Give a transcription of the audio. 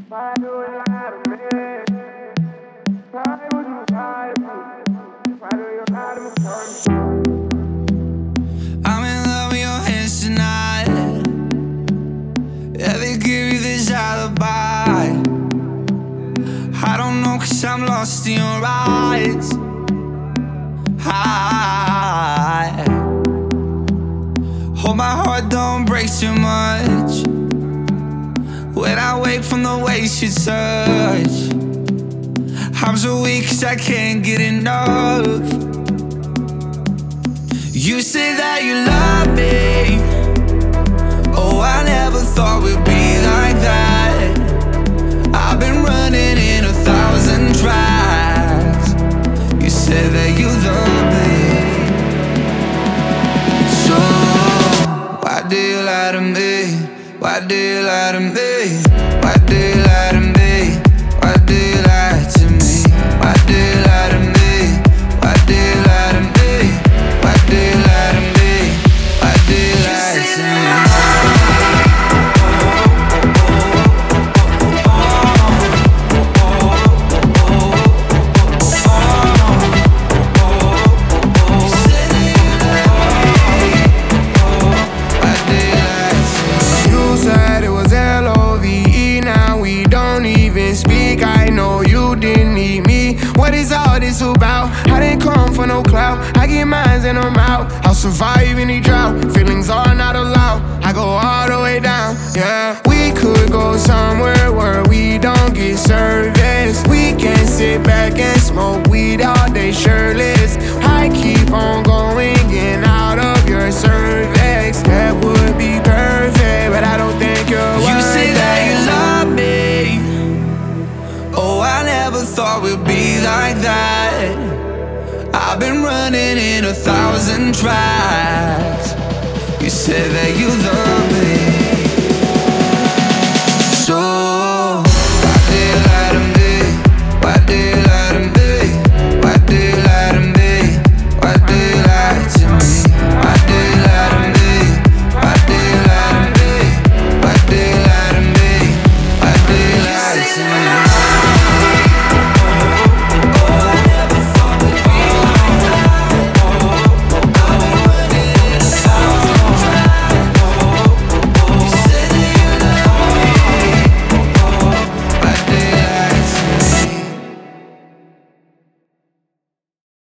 Why do you lie to me? Why would you lie to me? Why do you lie to me? I'm in love with your hands tonight. Yeah, they give you this alibi. I don't know, 'cause I'm lost in your eyes. I hope my heart don't break too much when I wake from the way you touch. I'm so weak 'cause I can't get enough. You say that you love me. Oh, I never thought we'd be like that. I've been running in 1,000 tracks. You say that you love me. So why do you lie to me? Why do you lie to me? Why do you lie to me? Why do you lie to me? Why do you lie to me? Why do you lie to me? Why do you lie to me? Why do you lie to me? What is all this about? I didn't come for no clout. I get mines and I'm out. I'll survive any drought. Feelings are not allowed. I go all the way down. Yeah, we could go somewhere where we don't get service. We can sit back and smoke weed all day shirtless. I keep on going in out of your cervix. That would be perfect, but I don't think you're worth it. You say that you love me. Oh, I never thought we'd be like that. I've been running in 1,000 tracks. You said that you love